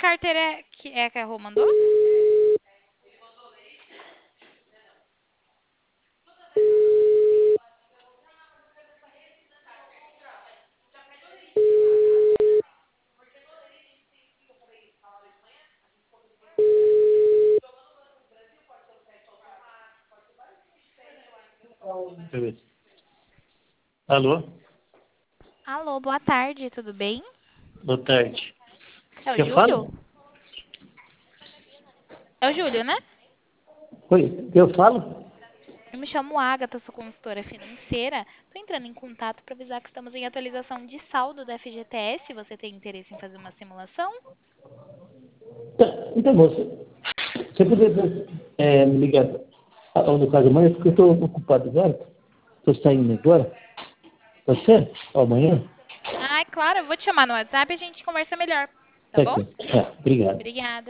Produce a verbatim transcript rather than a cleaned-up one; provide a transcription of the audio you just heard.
carteira é que, é que a Rô mandou? Alô? Alô, boa tarde, tudo bem? Boa tarde. É o Quem Júlio? fala? É o Júlio, né? Oi, eu falo? Eu me chamo Agatha, sou consultora financeira. Estou entrando em contato para avisar que estamos em atualização de saldo da F G T S. Você tem interesse em fazer uma simulação? Tá, então, moça, você poderia é, me ligar ao no caso amanhã, porque eu estou ocupado agora. Estou saindo agora. Pode ser? Ou amanhã? Ah, claro, eu vou te chamar no WhatsApp e a gente conversa melhor, tá Tá bom? aqui. Tá, obrigado. Obrigada.